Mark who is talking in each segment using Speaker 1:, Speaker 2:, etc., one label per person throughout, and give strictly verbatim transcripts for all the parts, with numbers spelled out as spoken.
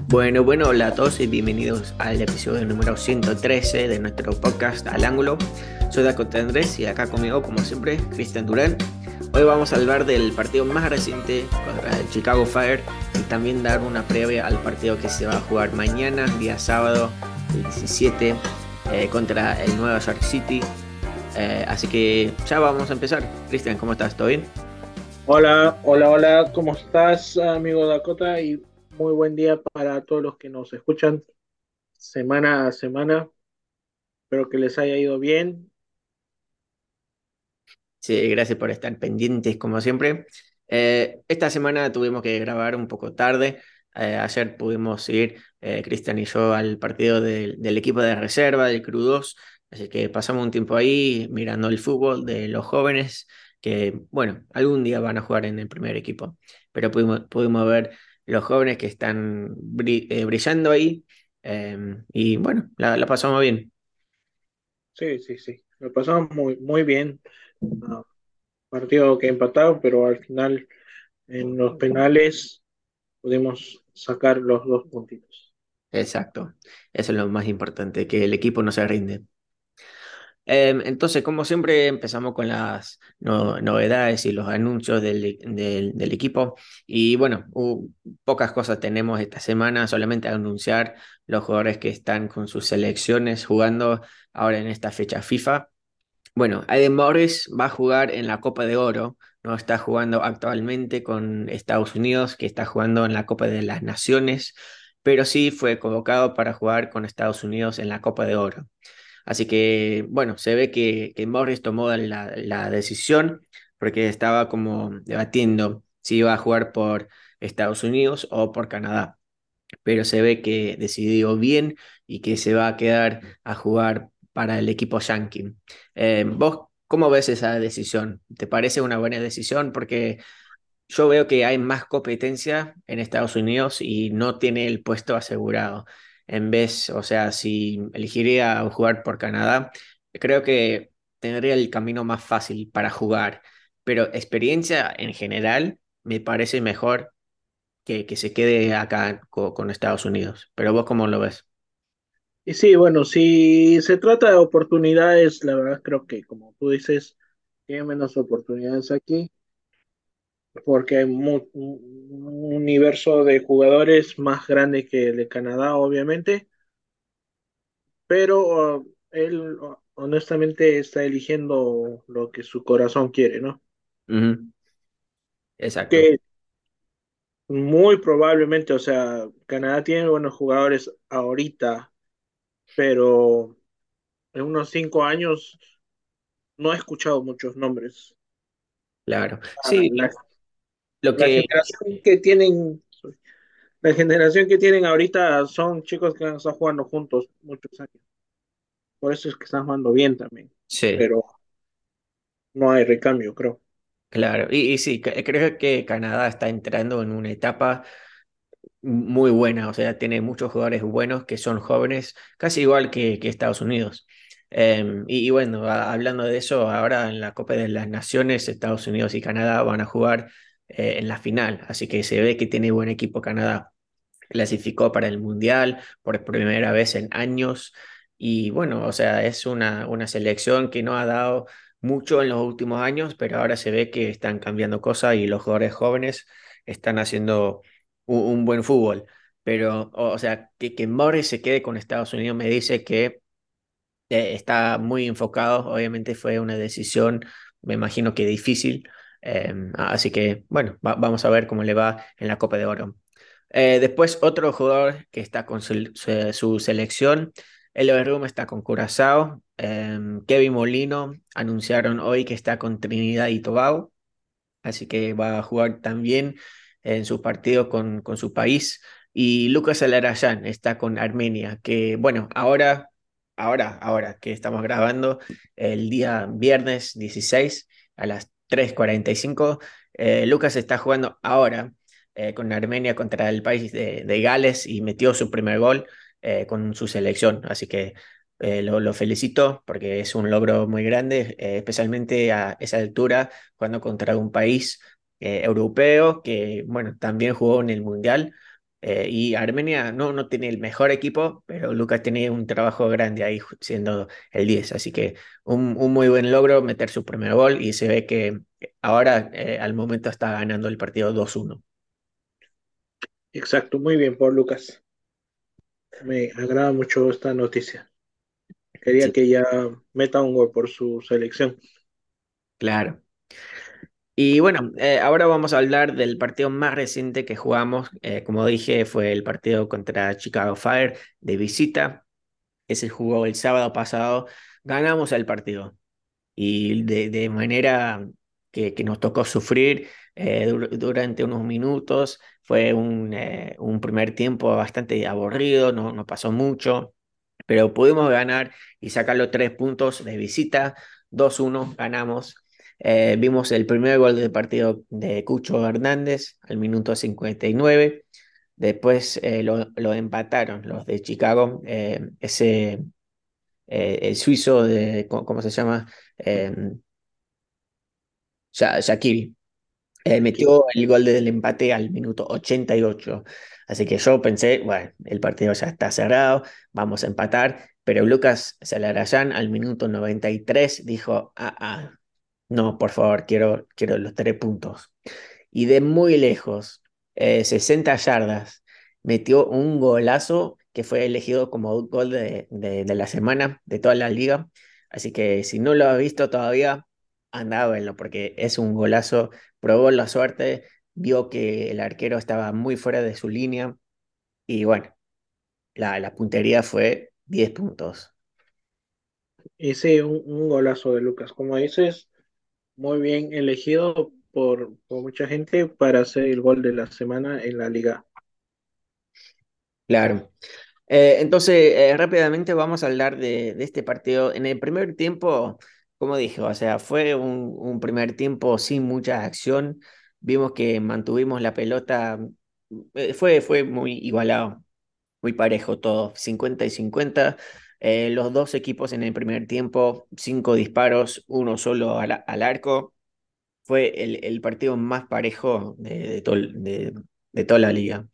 Speaker 1: Bueno, bueno, hola a todos y bienvenidos al episodio número ciento trece de nuestro podcast Al Ángulo. Soy Dakota Andrés y acá conmigo, como siempre, Cristian Durán. Hoy vamos a hablar del partido más reciente contra el Chicago Fire y también dar una previa al partido que se va a jugar mañana, día sábado, el diecisiete, eh, contra el Nueva York City. Eh, así que ya vamos a empezar. Cristian, ¿cómo estás? ¿Todo bien?
Speaker 2: Hola, hola, hola, ¿cómo estás, amigo Dakota? Y muy buen día para todos los que nos escuchan semana a semana. Espero que les haya ido bien.
Speaker 1: Sí, gracias por estar pendientes como siempre. Eh, esta semana tuvimos que grabar un poco tarde. Eh, ayer pudimos ir, eh, Cristian y yo, al partido del, del equipo de reserva, del Cru dos. Así que pasamos un tiempo ahí mirando el fútbol de los jóvenes que, bueno, algún día van a jugar en el primer equipo. Pero pudimos, pudimos ver los jóvenes que están bri- eh, brillando ahí. Eh, y bueno, la, la pasamos bien.
Speaker 2: Sí, sí, sí. Lo pasamos muy, muy bien. Ah, partido que empataron, pero al final en los penales pudimos sacar los dos puntitos.
Speaker 1: Exacto. Eso es lo más importante, que el equipo no se rinde. Em, entonces, como siempre, empezamos con las no- novedades y los anuncios del, del- del equipo. Y bueno, hu- pocas cosas tenemos esta semana, solamente anunciar los jugadores que están con sus selecciones jugando ahora en esta fecha FIFA. Bueno, Aiden Morris va a jugar en la Copa de Oro, no está jugando actualmente con Estados Unidos, que está jugando en la Copa de las Naciones, pero sí fue convocado para jugar con Estados Unidos en la Copa de Oro. Así que, bueno, se ve que, que Morris tomó la, la decisión porque estaba como debatiendo si iba a jugar por Estados Unidos o por Canadá, pero se ve que decidió bien y que se va a quedar a jugar para el equipo Yankee. Eh, ¿vos cómo ves esa decisión? ¿Te parece una buena decisión? Porque yo veo que hay más competencia en Estados Unidos y no tiene el puesto asegurado. En vez, o sea, si elegiría jugar por Canadá, creo que tendría el camino más fácil para jugar, pero experiencia en general me parece mejor que, que se quede acá co- con Estados Unidos. Pero vos, ¿cómo lo ves?
Speaker 2: Y sí, bueno, si se trata de oportunidades, la verdad creo que, como tú dices, tiene menos oportunidades aquí, porque hay mu- un universo de jugadores más grande que el de Canadá, obviamente, pero uh, él uh, honestamente está eligiendo lo que su corazón quiere, ¿no?
Speaker 1: Ujú. Exacto,
Speaker 2: Que muy probablemente, o sea, Canadá tiene buenos jugadores ahorita, pero en unos cinco años no he escuchado muchos nombres.
Speaker 1: claro.
Speaker 2: Ah,
Speaker 1: Sí,
Speaker 2: La,
Speaker 1: lo
Speaker 2: la
Speaker 1: que
Speaker 2: generación que tienen, la generación que tienen ahorita son chicos que han estado jugando juntos muchos años. Por eso es que están jugando bien también.
Speaker 1: sí.
Speaker 2: Pero no hay recambio, creo.
Speaker 1: Claro, y, y sí, que- creo que Canadá está entrando en una etapa muy buena, o sea, tiene muchos jugadores buenos que son jóvenes, casi igual que, que Estados Unidos. Eh, y, y bueno, a- hablando de eso, ahora en la Copa de las Naciones, Estados Unidos y Canadá van a jugar eh, en la final, así que se ve que tiene buen equipo Canadá. Clasificó para el Mundial por primera vez en años y bueno, o sea, es una, una selección que no ha dado mucho en los últimos años, pero ahora se ve que están cambiando cosas y los jugadores jóvenes están haciendo un, un buen fútbol. Pero, o, o sea, que, que Morris se quede con Estados Unidos me dice que eh, está muy enfocado, obviamente fue una decisión, me imagino que difícil, eh, así que bueno, va- vamos a ver cómo le va en la Copa de Oro. Eh, después otro jugador que está con su, su- su selección, el Overroom está con Curazao, eh, Kevin Molino anunciaron hoy que está con Trinidad y Tobago, así que va a jugar también en su partido con, con su país. Y Lucas Alarayán está con Armenia, que bueno, ahora, ahora, ahora que estamos grabando el día viernes dieciséis a las tres cuarenta y cinco, eh, Lucas está jugando ahora eh, con Armenia contra el país de, de Gales y metió su primer gol eh, con su selección. Así que eh, lo, lo felicito porque es un logro muy grande, eh, especialmente a esa altura jugando contra un país eh, europeo que, bueno, también jugó en el Mundial. Eh, y Armenia no, no tiene el mejor equipo, pero Lucas tiene un trabajo grande ahí ju- siendo el diez. Así que un, un muy buen logro meter su primer gol y se ve que ahora eh, al momento está ganando el partido dos uno.
Speaker 2: Exacto, muy bien por Lucas. Me agrada mucho esta noticia. Quería
Speaker 1: Sí,
Speaker 2: que ya meta un gol por su selección.
Speaker 1: claro. Y bueno, eh, ahora vamos a hablar del partido más reciente que jugamos. Eh, como dije, fue el partido contra Chicago Fire de visita. Ese jugó el sábado pasado. Ganamos el partido y de, de manera que, que nos tocó sufrir eh, dur- durante unos minutos. Fue un, eh, un primer tiempo bastante aburrido, no, no pasó mucho, pero pudimos ganar y sacar los tres puntos de visita. Dos uno ganamos. Eh, vimos el primer gol del partido de Cucho Hernández al minuto cincuenta y nueve. Después eh, lo, lo empataron los de Chicago. Eh, ese, eh, el suizo de, ¿cómo cómo se llama? Eh, Sha- Shaqiri. Eh,
Speaker 2: Aquí.
Speaker 1: metió el gol del empate al minuto ochenta y ocho. Así que yo pensé, bueno, el partido ya está cerrado, vamos a empatar. Pero Lucas Zelarayán al minuto noventa y tres dijo, ah, ah, no, por favor, quiero, quiero los tres puntos. Y de muy lejos, eh, sesenta yardas, metió un golazo que fue elegido como gol de, de, de la semana de toda la liga. Así que si no lo has visto todavía, anda a verlo, porque es un golazo, probó la suerte, vio que el arquero estaba muy fuera de su línea y bueno, la, la puntería fue diez puntos.
Speaker 2: Y sí, un, un golazo de Lucas. Como dices, muy bien elegido por, por mucha gente para hacer el gol de la semana en la liga.
Speaker 1: Claro. Eh, entonces, eh, rápidamente vamos a hablar de, de este partido. En el primer tiempo, como dije, o sea, fue un, un primer tiempo sin mucha acción. Vimos que mantuvimos la pelota, eh, fue, fue muy igualado, muy parejo todo, cincuenta y cincuenta. Eh, los dos equipos en el primer tiempo, cinco disparos, uno solo al, al arco. Fue el, el partido más parejo de, de, tol- de- de toda la liga.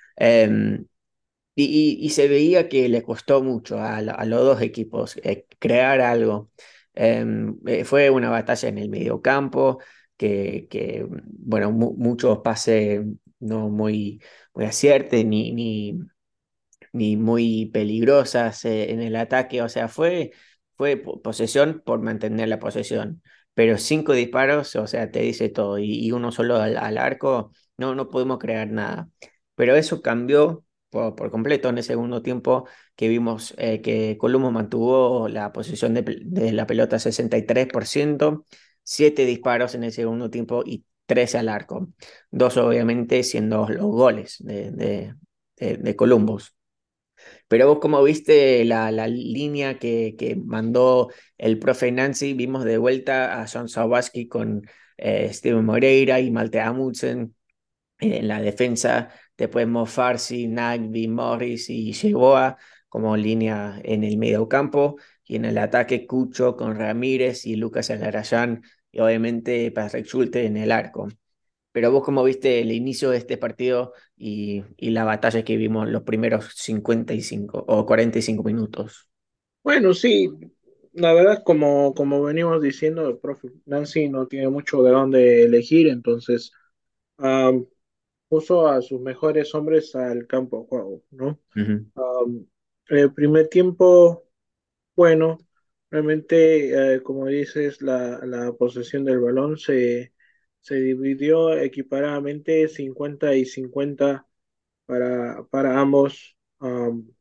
Speaker 1: Em, y, y- y se veía que le costó mucho a, la- a los dos equipos eh, crear algo. Em, eh, fue una batalla en el mediocampo, que, que bueno, mu- muchos pases no muy, muy aciertes ni, ni, ni muy peligrosas eh, en el ataque. O sea, fue, fue po- posesión por mantener la posesión. Pero cinco disparos, o sea, te dice todo. Y, y uno solo al, al arco, no, no pudimos crear nada. Pero eso cambió por, por completo en el segundo tiempo, que vimos eh, que Colombo mantuvo la posesión de, pel- de la pelota sesenta y tres por ciento, siete disparos en el segundo tiempo y tres al arco. Dos obviamente siendo los goles de, de, de, de Columbus. Pero vos, ¿cómo viste la, la línea que, que mandó el profe Nancy? Vimos de vuelta a John Sawaski con eh, Steven Moreira y Malte Amundsen en la defensa. Después Mo Farsi, Nagby, Morris y Yeboah como línea en el medio campo. Y en el ataque, Cucho con Ramírez y Lucas Alarayán. Y obviamente Patrick Schulte en el arco. Pero vos, ¿cómo viste el inicio de este partido y, y la batalla que vimos los primeros cincuenta y cinco o cuarenta y cinco minutos?
Speaker 2: Bueno, sí, la verdad, como, como venimos diciendo, el profe Nancy no tiene mucho de dónde elegir, entonces am, puso a sus mejores hombres al campo de juego, ¿no?
Speaker 1: Ujú.
Speaker 2: Am, el primer tiempo, bueno, realmente, eh, como dices, la, la posesión del balón se, se dividió equiparadamente cincuenta y cincuenta para, para ambos. Am,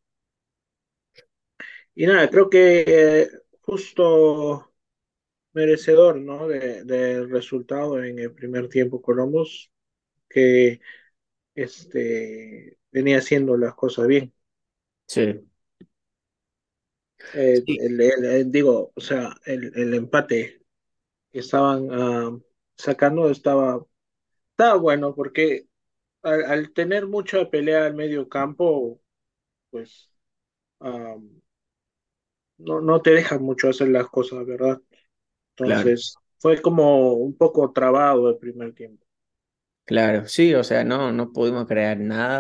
Speaker 2: y nada, creo que eh, justo merecedor, ¿no? De, del resultado en el primer tiempo Columbus, que este, venía haciendo las cosas bien.
Speaker 1: Sí,
Speaker 2: Eh,
Speaker 1: sí,
Speaker 2: el, el- el- digo, o sea, el, el empate que estaban ah, sacando estaba, estaba bueno porque al, al tener mucha pelea al medio campo, pues ah, no, no te dejan mucho hacer las cosas, ¿verdad?
Speaker 1: claro,
Speaker 2: Entonces fue como un poco trabado el primer tiempo.
Speaker 1: claro. Sí, o sea, no, no pudimos crear nada.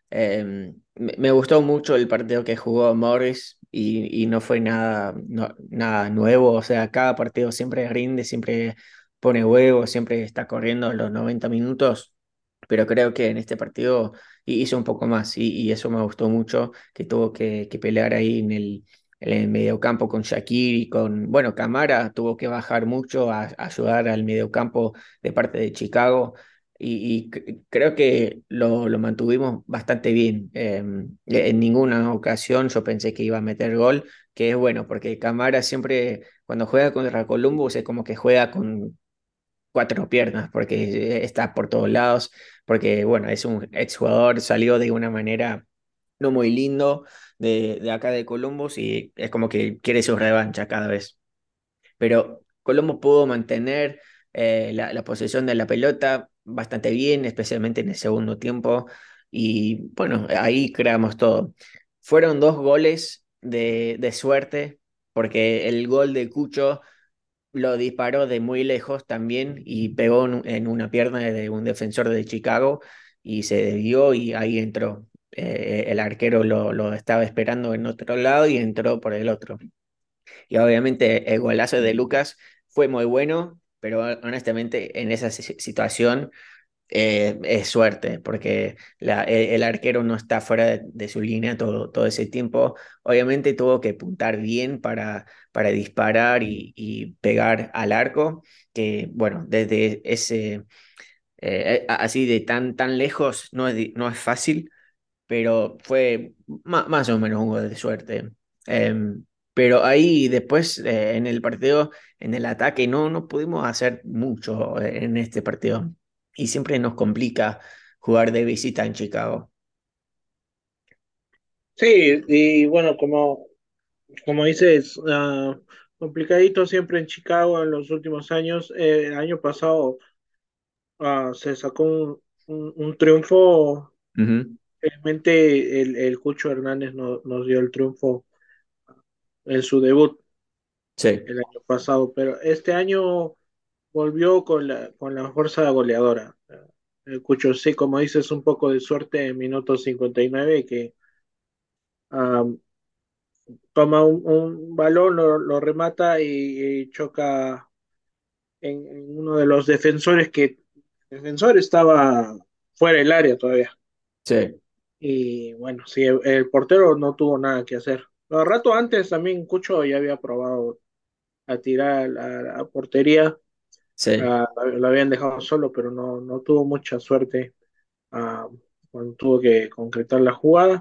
Speaker 1: Eh, me, me gustó mucho el partido que jugó Morris y, y no fue nada, no- nada nuevo. O sea, cada partido siempre rinde, siempre pone huevo, siempre está corriendo los noventa minutos. Pero creo que en este partido hi- hizo un poco más y, y eso me gustó mucho, que tuvo que, que pelear ahí en el, en el mediocampo con Shaqiri y con, bueno, Camara tuvo que bajar mucho a, a ayudar al mediocampo de parte de Chicago y, y cre- creo que lo, lo mantuvimos bastante bien. Eh, en ninguna ocasión yo pensé que iba a meter gol, que es bueno, porque Camara siempre, cuando juega contra Columbus, es como que juega con cuatro piernas, porque está por todos lados, porque bueno, es un exjugador, salió de una manera no muy lindo de, de acá de Columbus y es como que quiere su revancha cada vez, pero Colombo pudo mantener eh, la, la posesión de la pelota bastante bien, especialmente en el segundo tiempo, y bueno, ahí creamos todo. Fueron dos goles de, de suerte, porque el gol de Cucho lo disparó de muy lejos también y pegó en, en una pierna de un defensor de Chicago y se desvió y ahí entró. Eh, el arquero lo, lo estaba esperando en otro lado y entró por el otro. Y obviamente el golazo de Lucas fue muy bueno, pero honestamente en esa si- situación eh, es suerte, porque la- el, el arquero no está fuera de, de su línea todo, todo ese tiempo. Obviamente tuvo que apuntar bien para, para disparar y, y pegar al arco, que bueno, desde ese, eh, así de tan, tan lejos no es, di- no es fácil, pero fue ma- más o menos un gol de suerte. Em, pero ahí después eh, en el partido, en el ataque, no, no pudimos hacer mucho eh, en este partido. Y siempre nos complica jugar de visita en Chicago.
Speaker 2: Sí, y bueno, como, como dices, ah, complicadito siempre en Chicago en los últimos años. Eh, el año pasado ah, se sacó un, un- un triunfo.
Speaker 1: Ujú.
Speaker 2: Realmente el, el Cucho Hernández no- nos dio el triunfo en su debut
Speaker 1: Sí,
Speaker 2: el año pasado, pero este año volvió con la, con la fuerza goleadora. El Cucho, sí, como dices, un poco de suerte en minuto cincuenta y nueve que ah, toma un, un balón, lo, lo remata y, y choca en, en uno de los defensores que el defensor estaba fuera del área todavía.
Speaker 1: sí,
Speaker 2: Y bueno, sí, el, el portero no tuvo nada que hacer. Un rato antes también Cucho ya había probado a tirar a la portería,
Speaker 1: sí,
Speaker 2: ah, lo habían dejado solo, pero no, no tuvo mucha suerte ah, cuando tuvo que concretar la jugada.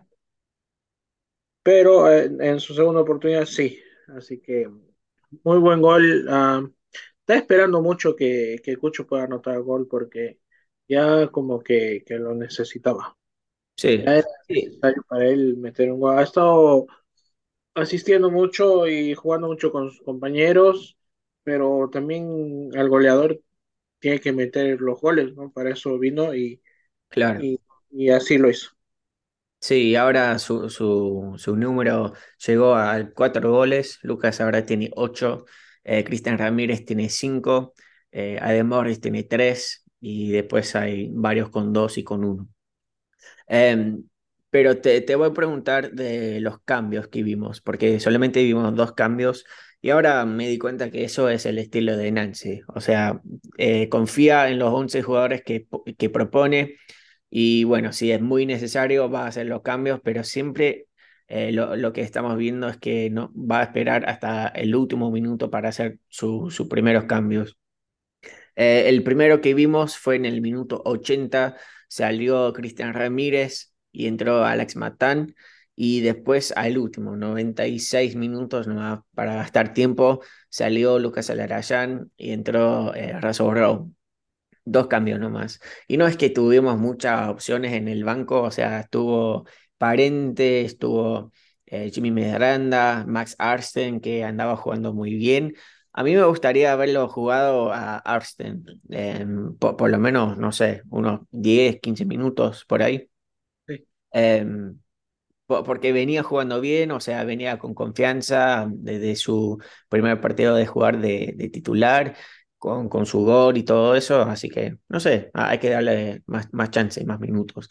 Speaker 2: Pero eh, en su segunda oportunidad sí. Así que muy buen gol. ah, está esperando mucho que, que Cucho pueda anotar gol porque ya como que, que lo necesitaba.
Speaker 1: sí,
Speaker 2: Ya era
Speaker 1: sí,
Speaker 2: necesario para él meter un gol. Ha estado asistiendo mucho y jugando mucho con sus compañeros, pero también al goleador tiene que meter los goles, ¿no? Para eso vino y,
Speaker 1: claro.
Speaker 2: y, y así lo hizo.
Speaker 1: Sí, ahora su, su, su número llegó a cuatro goles. Lucas ahora tiene ocho. Eh, Cristian Ramírez tiene cinco. Eh, Adem Morris tiene tres. Y después hay varios con dos y con uno. Em, pero te, te voy a preguntar de los cambios que vimos, porque solamente vimos dos cambios y ahora me di cuenta que eso es el estilo de Nancy. O sea, eh, confía en los once jugadores que, po- que propone y bueno, si es muy necesario va a hacer los cambios, pero siempre eh, lo, lo que estamos viendo es que no va a esperar hasta el último minuto para hacer su- sus primeros cambios. Eh, el primero que vimos fue en el minuto ochenta, salió Cristian Ramírez y entró Alex Matán. Y después al último, noventa y seis minutos nomás para gastar tiempo, salió Lucas Alarayán y entró eh, Razo Rowe. Dos cambios nomás. Y no es que tuvimos muchas opciones en el banco, o sea, estuvo Parente, estuvo eh, Jimmy Medranda, Max Arsten, que andaba jugando muy bien. A mí me gustaría haberlo jugado a Arsten, em, por, por lo menos, no sé, unos diez quince minutos por ahí.
Speaker 2: Sí.
Speaker 1: Em, po- Porque venía jugando bien, o sea, venía con confianza desde su primer partido de jugar de, de titular, con, con su gol y todo eso, así que, no sé, hay que darle más, más chance y más minutos.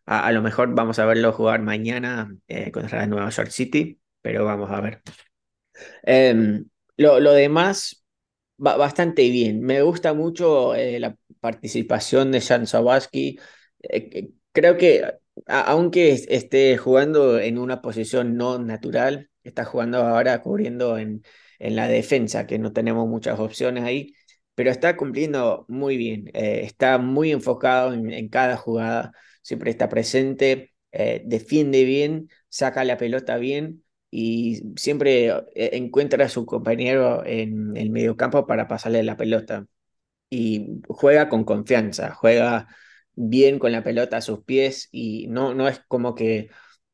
Speaker 1: A, a lo mejor vamos a verlo jugar mañana eh, contra Nueva York City, pero vamos a ver. Em, lo, lo demás, ba- bastante bien. Me gusta mucho eh, la participación de Jan Sawatzki. Eh, que- creo que, a- aunque es- esté jugando en una posición no natural, está jugando ahora cubriendo en, en la defensa, que no tenemos muchas opciones ahí, pero está cumpliendo muy bien. Eh, está muy enfocado en, en cada jugada, siempre está presente, eh, defiende bien, saca la pelota bien y siempre eh, encuentra a su compañero en el mediocampo para pasarle la pelota. Y juega con confianza, juega bien con la pelota a sus pies y no, no es como que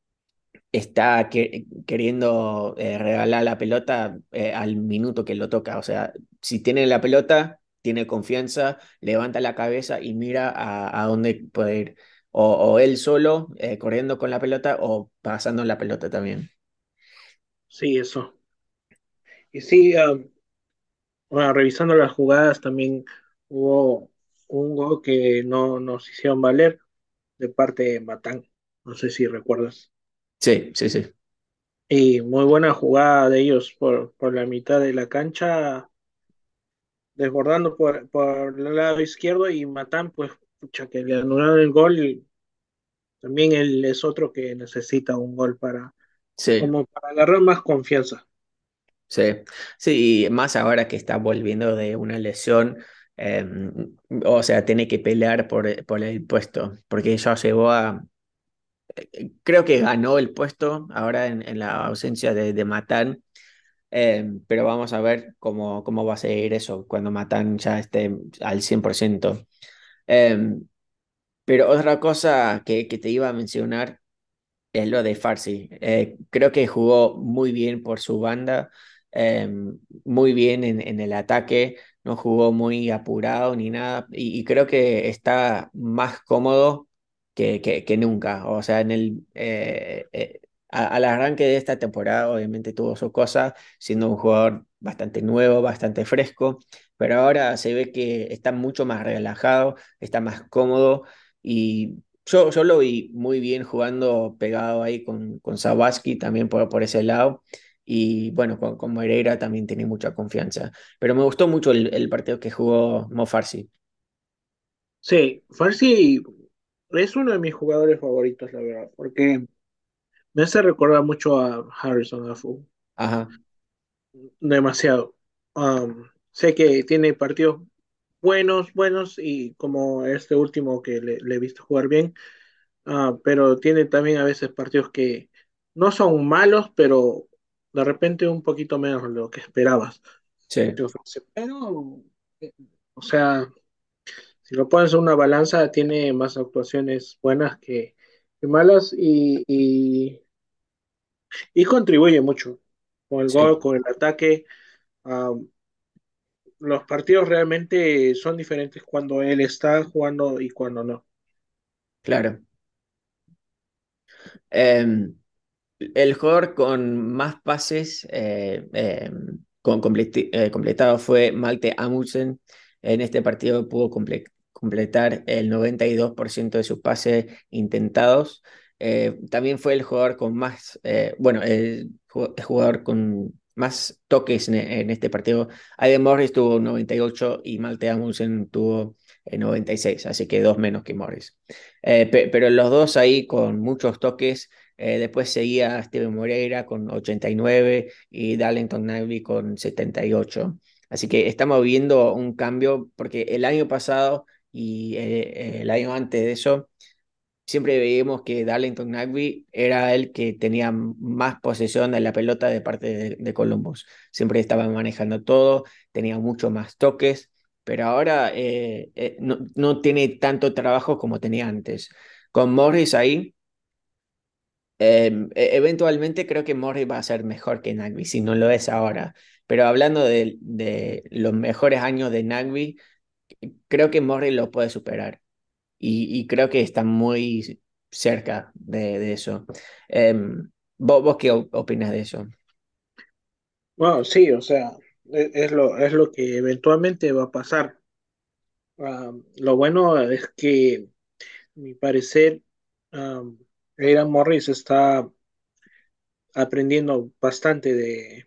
Speaker 1: está que- queriendo eh, regalar la pelota eh, al minuto que lo toca. O sea, si tiene la pelota, tiene confianza, levanta la cabeza y mira a, a dónde puede ir. O, o él solo eh, corriendo con la pelota o pasando la pelota también.
Speaker 2: Sí, eso. Y sí, ah, bueno, revisando las jugadas también hubo un gol que no nos hicieron valer de parte de Matán. No sé si recuerdas.
Speaker 1: Sí, sí, sí.
Speaker 2: Y muy buena jugada de ellos por, por la mitad de la cancha, desbordando por, por el lado izquierdo y Matán, pues, pucha, que le anularon el gol. Y también él es otro que necesita un gol para,
Speaker 1: Sí.
Speaker 2: como para agarrar más confianza.
Speaker 1: Sí, sí, y más ahora que está volviendo de una lesión, eh, o sea, tiene que pelear por, por el puesto, porque ya llegó a, creo que ganó el puesto ahora en, en la ausencia de, de Matán, eh, pero vamos a ver cómo, cómo va a seguir eso cuando Matán ya esté al cien por ciento. Eh, pero otra cosa que, que te iba a mencionar es lo de Farsi. Eh, creo que jugó muy bien por su banda, eh, muy bien en, en el ataque, no jugó muy apurado ni nada, y, y creo que está más cómodo que, que, que nunca. O sea, en el, eh, eh, a- al arranque de esta temporada, obviamente tuvo su cosa, siendo un jugador bastante nuevo, bastante fresco, pero ahora se ve que está mucho más relajado, está más cómodo. Y yo, yo lo vi muy bien jugando pegado ahí con, con Sawatzki también por, por ese lado. Y bueno, con, con Moreira también tiene mucha confianza. Pero me gustó mucho el, el partido que jugó Mo Farsi.
Speaker 2: Sí, Farsi es uno de mis jugadores favoritos, la verdad, porque me hace recordar mucho a Harrison Affle,
Speaker 1: Ajá,
Speaker 2: demasiado. Um, sé que tiene partidos buenos, buenos, y como este último que le, le he visto jugar bien, ah, pero tiene también a veces partidos que no son malos, pero de repente un poquito menos de lo que esperabas que
Speaker 1: sí,
Speaker 2: te ofrece. Pero, eh, o sea, si lo pones en una balanza, tiene más actuaciones buenas que, que malas y, y, y contribuye mucho con el gol,
Speaker 1: sí,
Speaker 2: con el ataque. Ah, los partidos realmente son diferentes cuando él está jugando y cuando no.
Speaker 1: claro. Em, El jugador con más pases eh, eh, con completi- eh, completados fue Malte Amundsen. En este partido pudo comple- completar el noventa y dos por ciento de sus pases intentados. Eh, también fue el jugador con más, eh, bueno, el ju- el jugador con más toques en, en este partido. Aiden Morris tuvo noventa y ocho y Malte Amundsen tuvo eh, noventa y seis, así que dos menos que Morris. Eh, pe- pero los dos ahí con muchos toques. Eh, después seguía Steven Moreira con ochenta y nueve y Darlington Nagby con setenta y ocho. Así que estamos viendo un cambio porque el año pasado y eh, el año antes de eso, siempre veíamos que Darlington Nagby era el que tenía más posesión de la pelota de parte de, de Columbus. Siempre estaba manejando todo, tenía mucho más toques, pero ahora eh, eh, no, no tiene tanto trabajo como tenía antes. Con Morris ahí. Eh, e- eventualmente creo que Morris va a ser mejor que Nagby, si no lo es ahora. Pero hablando de, de los mejores años de Nagby, creo que Morris lo puede superar. Y, y creo que está muy cerca de, de eso. Em, ¿vos, vos qué op- opinas de eso?
Speaker 2: Bueno, sí, o sea, es, es lo, es lo que eventualmente va a pasar. Ah, lo bueno es que, a mi parecer, Um, Aidan Morris está aprendiendo bastante de,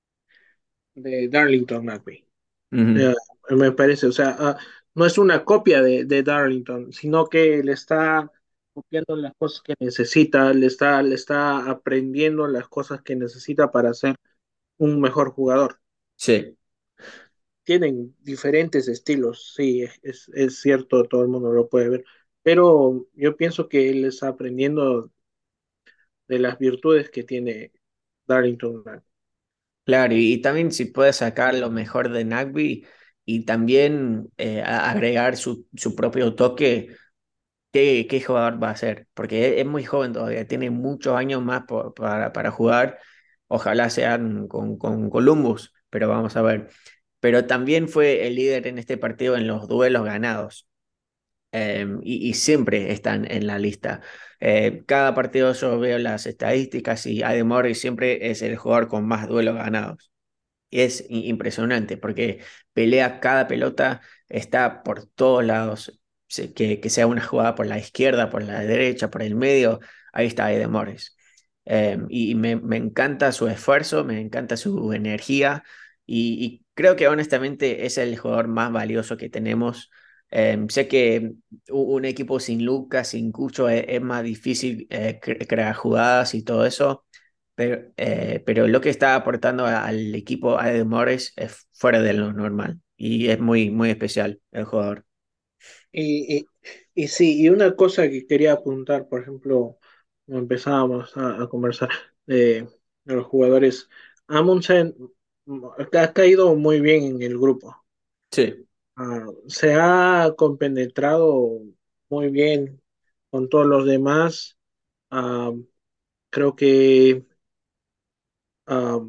Speaker 2: de Darlington Nagbe.
Speaker 1: Ujú.
Speaker 2: Eh, Me parece, o sea, ah, no es una copia de, de Darlington, sino que le está copiando las cosas que necesita, le está, le está aprendiendo las cosas que necesita para ser un mejor jugador.
Speaker 1: Sí.
Speaker 2: Tienen diferentes estilos, sí, es, es cierto, todo el mundo lo puede ver, pero yo pienso que él está aprendiendo de las virtudes que tiene Darlington.
Speaker 1: Claro, y, y también si puede sacar lo mejor de Nagby y también eh, a- agregar su, su propio toque, ¿qué, qué jugador va a ser? Porque es, es muy joven todavía, tiene muchos años más por- para, para jugar. Ojalá sean con, con Columbus, pero vamos a ver. Pero también fue el líder en este partido en los duelos ganados. Eh, y, y siempre están en la lista. Eh, cada partido yo veo las estadísticas y Ademore siempre es el jugador con más duelos ganados. Y es i- impresionante porque pelea cada pelota, está por todos lados. Se- Que, que sea una jugada por la izquierda, por la derecha, por el medio, ahí está Aide Morris. Eh, y me, me encanta su esfuerzo, me encanta su energía y, y creo que honestamente es el jugador más valioso que tenemos. Eh, sé que u- un equipo sin Lucas, sin Cucho, es, es más difícil eh, cre- crear jugadas y todo eso, pero, eh, pero lo que está aportando a- al equipo de Morris es fuera de lo normal y es muy, muy especial el jugador.
Speaker 2: Y, y, y sí, y una cosa que quería apuntar, por ejemplo, cuando empezábamos a, a conversar de, de los jugadores, Amundsen mm, ha caído muy bien en el grupo.
Speaker 1: Sí,
Speaker 2: Ah, se ha compenetrado muy bien con todos los demás. Ah, Creo que ah,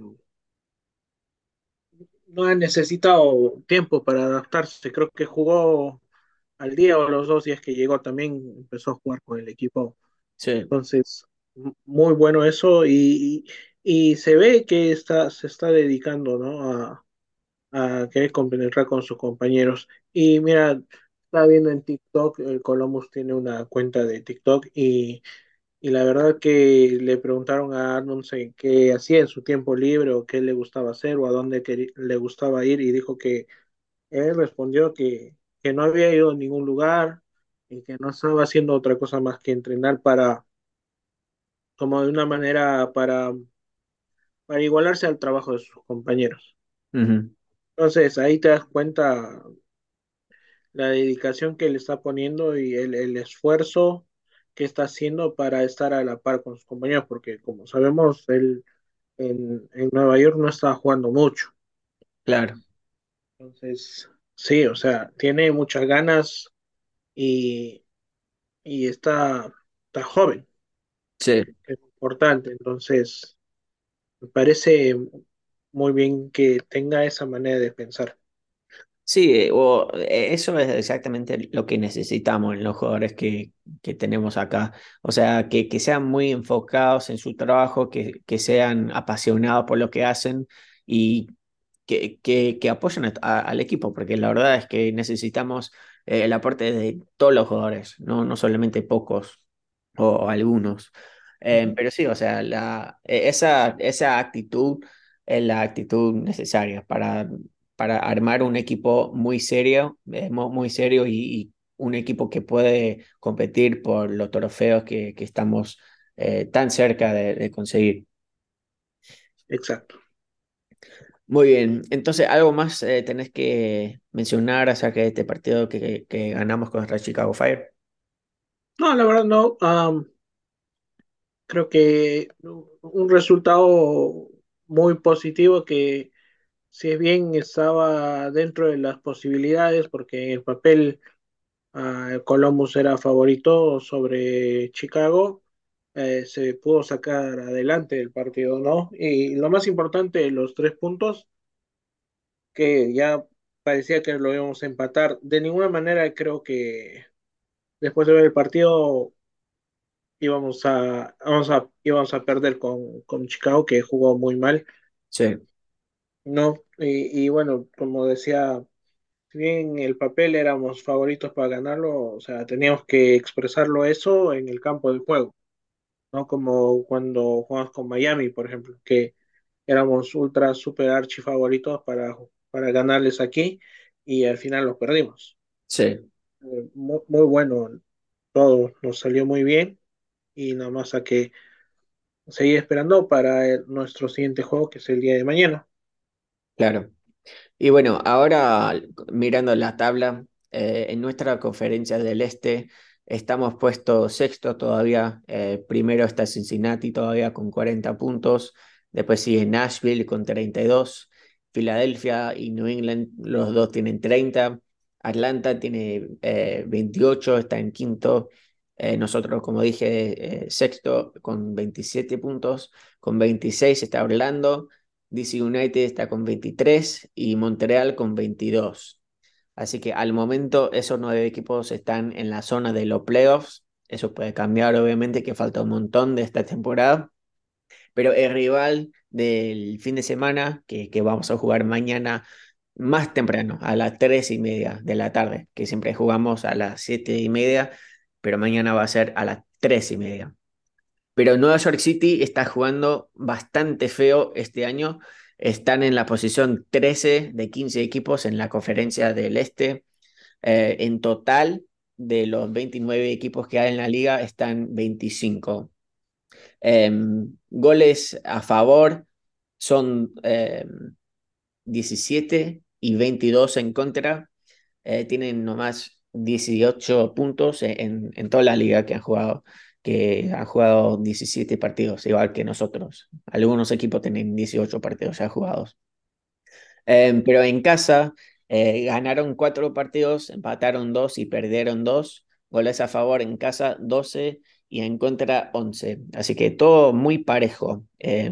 Speaker 2: no ha necesitado tiempo para adaptarse. Creo que jugó al día o los dos días que llegó también empezó a jugar con el equipo.
Speaker 1: sí.
Speaker 2: Entonces, m- muy bueno eso y, y se ve que está, se está dedicando, ¿no? a, a querer compenetrar con sus compañeros. Y mira, estaba viendo en TikTok, el Columbus tiene una cuenta de TikTok y, y la verdad que le preguntaron a Arnoldsen qué hacía en su tiempo libre o qué le gustaba hacer o a dónde querí- le gustaba ir y dijo que él respondió que, que no había ido a ningún lugar y que no estaba haciendo otra cosa más que entrenar para como de una manera para, para igualarse al trabajo de sus compañeros.
Speaker 1: Ujú.
Speaker 2: Entonces ahí te das cuenta la dedicación que le está poniendo y el, el esfuerzo que está haciendo para estar a la par con sus compañeros, porque como sabemos, él en, en Nueva York no estaba jugando mucho.
Speaker 1: Claro,
Speaker 2: Entonces, sí, o sea, tiene muchas ganas y, y está, está joven,
Speaker 1: sí.
Speaker 2: que es importante. Entonces, me parece muy bien que tenga esa manera de pensar.
Speaker 1: Sí, eh, o, eh, eso es exactamente lo que necesitamos en los jugadores que, que tenemos acá. O sea, que, que sean muy enfocados en su trabajo, que, que sean apasionados por lo que hacen y que, que, que apoyen a- a- al equipo, porque la verdad es que necesitamos eh, el aporte de todos los jugadores, no, no solamente pocos o, o algunos. Eh,
Speaker 2: Ujú.
Speaker 1: pero sí, o sea, la, e- esa, esa actitud es la actitud necesaria para para armar un equipo muy serio, eh, mu- muy serio y, y un equipo que puede competir por los trofeos que, que estamos eh, tan cerca de, de conseguir.
Speaker 2: Exacto.
Speaker 1: Muy bien, entonces algo más eh, tenés que mencionar acerca de este partido que, que ganamos contra Chicago Fire.
Speaker 2: No, la verdad no. Am, creo que un resultado muy positivo que si bien estaba dentro de las posibilidades, porque en el papel ah, Columbus era favorito sobre Chicago, eh, se pudo sacar adelante el partido, ¿no? Y lo más importante, los tres puntos, que ya parecía que lo íbamos a empatar. De ninguna manera creo que después de ver el partido íbamos a, vamos a, íbamos a perder con, con Chicago, que jugó muy mal,
Speaker 1: Sí,
Speaker 2: ¿no? Y, y bueno, como decía Si bien en el papel éramos favoritos para ganarlo, o sea, teníamos que expresarlo eso en el campo del juego, no como cuando jugamos con Miami, por ejemplo, que éramos ultra super archi favoritos para, para ganarles aquí y al final los perdimos.
Speaker 1: Sí,
Speaker 2: Eh, muy, muy bueno, todo nos salió muy bien y nada más a que seguir esperando para el- nuestro siguiente juego que es el día de mañana.
Speaker 1: claro. Y bueno, ahora mirando la tabla, eh, en nuestra conferencia del Este estamos puestos sexto todavía. Eh, primero está Cincinnati todavía con cuarenta puntos. Después sigue Nashville con treinta y dos. Filadelfia y New England, los dos tienen treinta. Atlanta tiene eh, veintiocho, está en quinto. Eh, nosotros, como dije, eh, sexto con veintisiete puntos. Con veintiséis está Orlando. D C United está con veintitrés y Montreal con veintidós. Así que al momento esos nueve equipos están en la zona de los playoffs. Eso puede cambiar, obviamente, que falta un montón de esta temporada. Pero el rival del fin de semana, que, que vamos a jugar mañana más temprano, a las tres y media de la tarde, que siempre jugamos a las siete y media, pero mañana va a ser a las tres y media. Pero Nueva York City está jugando bastante feo este año. Están en la posición trece de quince equipos en la conferencia del Este. Eh, en total, de los veintinueve equipos que hay en la liga, están veinticinco. Eh, Goles a favor son eh, diecisiete y veintidós en contra. Eh, tienen nomás dieciocho puntos en, en toda la liga que han jugado, que han jugado diecisiete partidos, igual que nosotros. Algunos equipos tienen dieciocho partidos ya jugados. Eh, pero en casa eh, ganaron cuatro partidos, empataron dos y perdieron dos. Goles a favor en casa doce y en contra once. Así que todo muy parejo. Eh,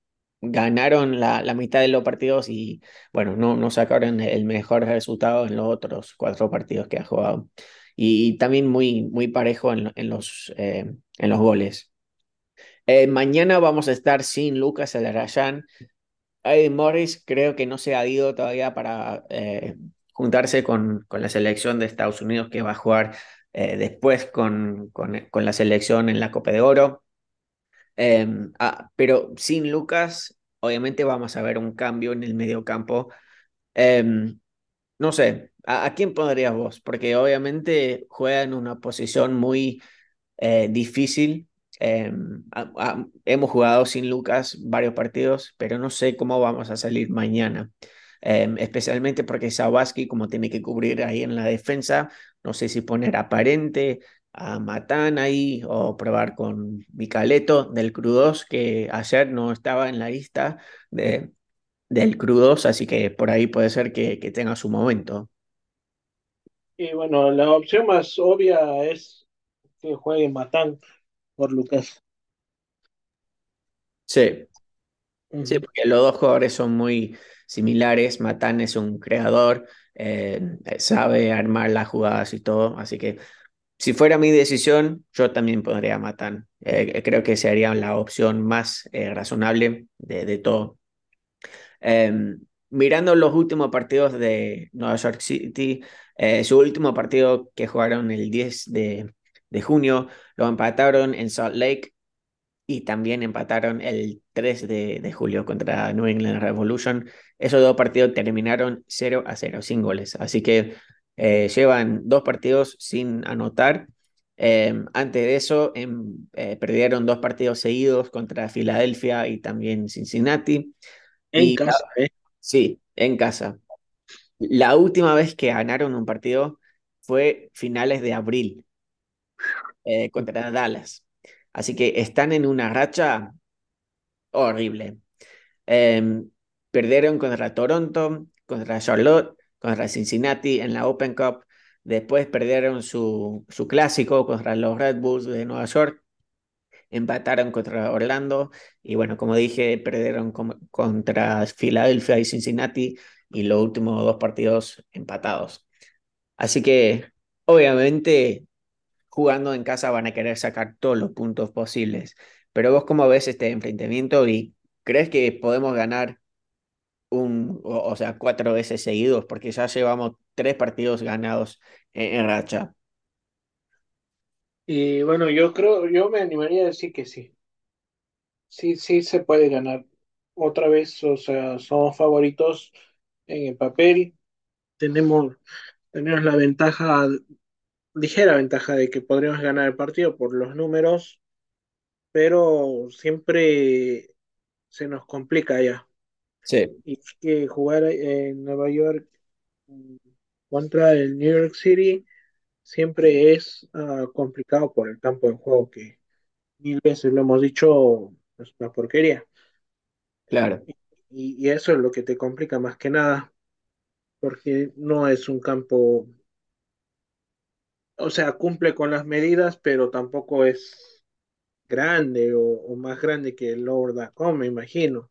Speaker 1: ganaron la, la mitad de los partidos y bueno, no, no sacaron el mejor resultado en los otros cuatro partidos que ha jugado. Y, también muy, muy parejo en, en los, eh, en los goles. Eh, mañana vamos a estar sin Lucas Alarayán. Eddie Morris creo que no se ha ido todavía para eh, juntarse con, con la selección de Estados Unidos que va a jugar eh, después con, con, con la selección en la Copa de Oro. Eh, ah, pero sin Lucas, obviamente vamos a ver un cambio en el mediocampo. Eh, no sé, ¿a, a quién pondrías vos? Porque obviamente juega en una posición muy eh, difícil. Eh, a- a- hemos jugado sin Lucas varios partidos, pero no sé cómo vamos a salir mañana. Eh, especialmente porque Sawaski, como tiene que cubrir ahí en la defensa, no sé si poner a Parente, a Matán ahí o probar con Vicaleto del Crudos, que ayer no estaba en la lista de, del Crudos, así que por ahí puede ser que, que tenga su momento.
Speaker 2: Y bueno, la opción más obvia es que juegue Matán por Lucas.
Speaker 1: Sí. Sí,
Speaker 2: Ujú.
Speaker 1: porque los dos jugadores son muy similares. Matán es un creador, eh, sabe armar las jugadas y todo. Así que si fuera mi decisión, yo también pondría a Matán. Eh, creo que sería la opción más eh, razonable de, de todo. Eh, mirando los últimos partidos de Nueva York City, eh, su último partido que jugaron el diez de, de junio, lo empataron en Salt Lake y también empataron el tres de, de julio contra New England Revolution. Esos dos partidos terminaron cero a cero sin goles. Así que eh, llevan dos partidos sin anotar. Eh, antes de eso, em, eh, perdieron dos partidos seguidos contra Filadelfia y también Cincinnati.
Speaker 2: En
Speaker 1: Y la-
Speaker 2: casa, ¿eh?
Speaker 1: sí, en casa. La última vez que ganaron un partido fue finales de abril eh, contra Dallas. Así que están en una racha horrible. Eh, perdieron contra Toronto, contra Charlotte, contra Cincinnati en la Open Cup. Después perdieron su, su clásico contra los Red Bulls de Nueva York. Empataron contra Orlando. Y bueno, como dije, perdieron com- contra Filadelfia y Cincinnati. Y los últimos dos partidos empatados. Así que, obviamente, jugando en casa van a querer sacar todos los puntos posibles. Pero vos, ¿cómo ves este enfrentamiento y crees que podemos ganar? un, o, o sea, cuatro veces seguidos, porque ya llevamos tres partidos ganados en, en racha.
Speaker 2: Y bueno, yo creo, yo me animaría a decir que sí. Sí, sí se puede ganar otra vez, o sea, somos favoritos en el papel. Tenemos, tenemos la ventaja, ligera ventaja de que podríamos ganar el partido por los números, pero siempre se nos complica ya.
Speaker 1: Sí,
Speaker 2: Y es que jugar en Nueva York mm, contra el New York City siempre es ah, complicado por el campo de juego, que mil veces lo hemos dicho, es una porquería.
Speaker 1: claro.
Speaker 2: Y, y eso es lo que te complica más que nada, porque no es un campo, o sea, cumple con las medidas, pero tampoco es grande o, o más grande que el Lower Dacom, me imagino.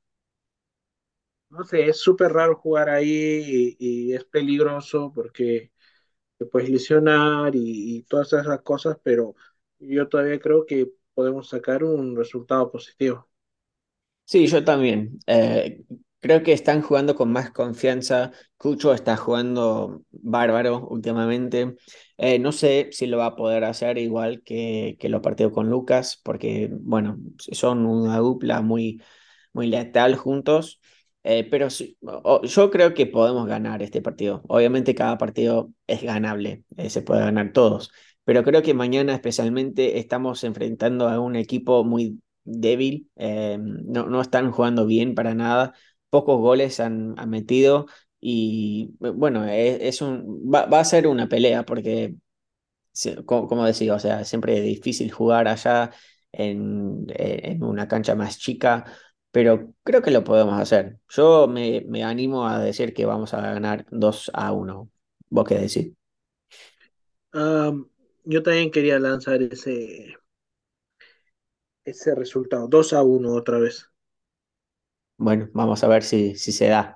Speaker 2: No sé, es súper raro jugar ahí y, y es peligroso porque te puedes lesionar y, y todas esas cosas, pero yo todavía creo que podemos sacar un resultado positivo.
Speaker 1: Sí, yo también. Eh, creo que están jugando con más confianza. Cucho está jugando bárbaro últimamente. Eh, no sé si lo va a poder hacer igual que, que lo partió con Lucas, porque, bueno, son una dupla muy, muy letal juntos. Eh, pero sí, o- yo creo que podemos ganar este partido. Obviamente cada partido es ganable, eh, se puede ganar todos. Pero creo que mañana especialmente estamos enfrentando a un equipo muy débil, eh, no, no están jugando bien para nada, pocos goles han, han metido y bueno, es, es un, va, va a ser una pelea porque, sí, co- como, decía, o sea, siempre es difícil jugar allá en, eh, en una cancha más chica, pero creo que lo podemos hacer. Yo me, me animo a decir que vamos a ganar dos a uno. ¿Vos qué decís?
Speaker 2: Ah, yo también quería lanzar ese, ese resultado, dos a uno otra vez.
Speaker 1: Bueno, vamos a ver si, si se da.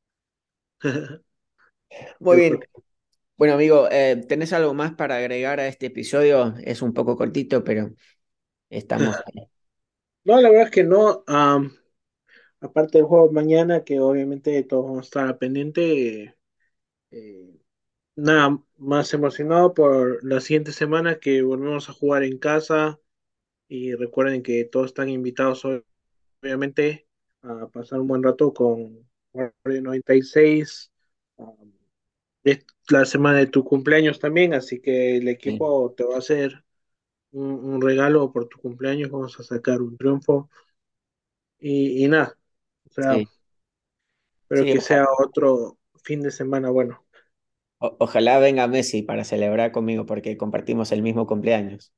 Speaker 1: Muy
Speaker 2: Yo creo
Speaker 1: bien.
Speaker 2: que
Speaker 1: Bueno, amigo, eh, ¿tenés algo más para agregar a este episodio? Es un poco cortito, pero estamos ahí.
Speaker 2: no, la verdad es que no. Am, aparte del juego de mañana, que obviamente todos vamos a estar pendiente, eh, nada más emocionado por la siguiente semana que volvemos a jugar en casa y recuerden que todos están invitados obviamente a pasar un buen rato con Guardia noventa y seis. Am, es la semana de tu cumpleaños también, así que el
Speaker 1: Sí,
Speaker 2: equipo te va a hacer un, un regalo por tu cumpleaños, vamos a sacar un triunfo y, y nada, o sea,
Speaker 1: sí,
Speaker 2: pero
Speaker 1: sí,
Speaker 2: que
Speaker 1: oja-
Speaker 2: sea otro fin de semana bueno.
Speaker 1: o- ojalá venga Messi para celebrar conmigo porque compartimos el mismo cumpleaños.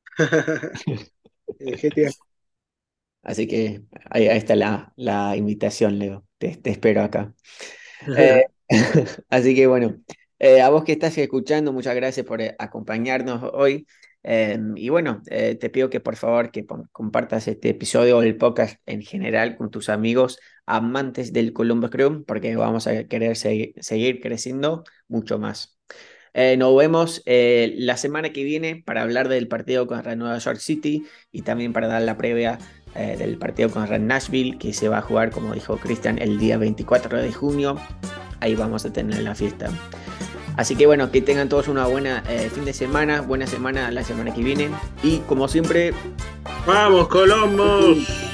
Speaker 2: Eh, G T A.
Speaker 1: Así que ahí, ahí está la, la invitación, Leo. Te, te espero acá. Eh, así que bueno, eh, a vos que estás escuchando, muchas gracias por eh, acompañarnos hoy. Eh, y bueno, eh, te pido que por favor que pon- compartas este episodio o el podcast en general con tus amigos amantes del Columbus Crew, porque vamos a querer segui- seguir creciendo mucho más. Eh, nos vemos eh, la semana que viene para hablar del partido contra Nueva York City y también para dar la previa eh, del partido contra Nashville que se va a jugar, como dijo Cristian, el día veinticuatro de junio. Ahí vamos a tener la fiesta. Así que bueno, que tengan todos una buena eh, fin de semana, buena semana la semana que viene y como siempre,
Speaker 2: Vamos, Columbus.